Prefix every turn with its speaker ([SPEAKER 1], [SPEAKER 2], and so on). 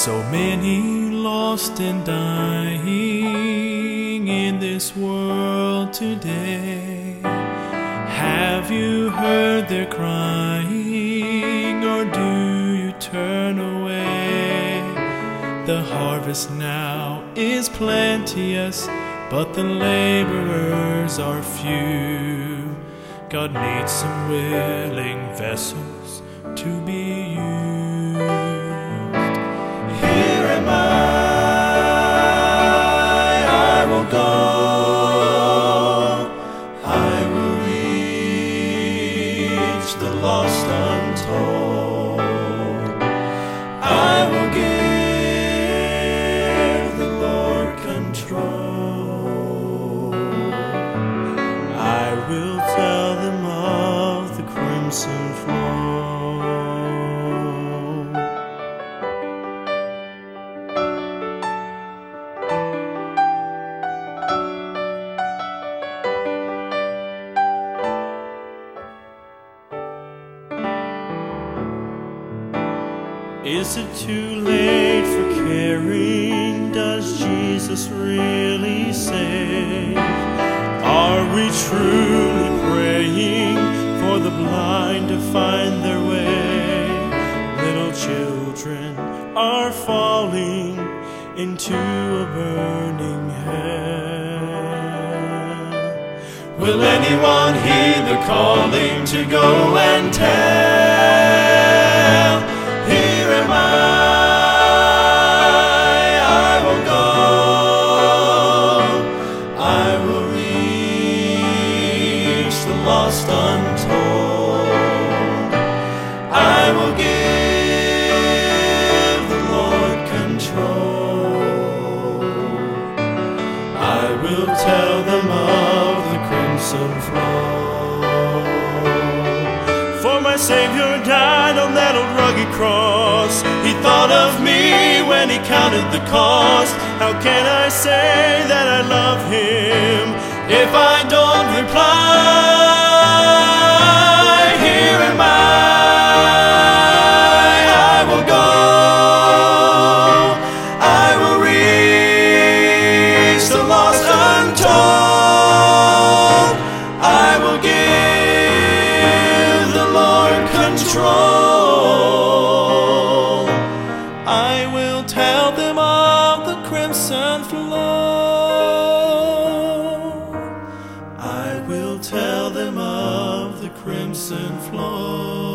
[SPEAKER 1] So many lost and dying in this world today. Have you heard their crying, or do you turn away? The harvest now is plenteous, but the laborers are few. God needs some willing vessels to be used. Here am I will go. I will reach the lost untold. I will give the Lord control. I will tell them of the crimson flow. Is it too late for caring? Does Jesus really save? Are we truly praying for the blind to find their way? Little children are falling into a burning hell. Will anyone heed the calling to go and tell? Here am I will go. I will reach the lost untold. I will give the Lord control. I will tell them of the crimson flow. For my Savior died on that old rugged cross. He thought of me when he counted the cost. How can I say that I love him if I don't reply? Here am I will go. I will reach the lost untold. I will give the Lord control. I will tell them of the crimson flow. I will tell them of the crimson flow.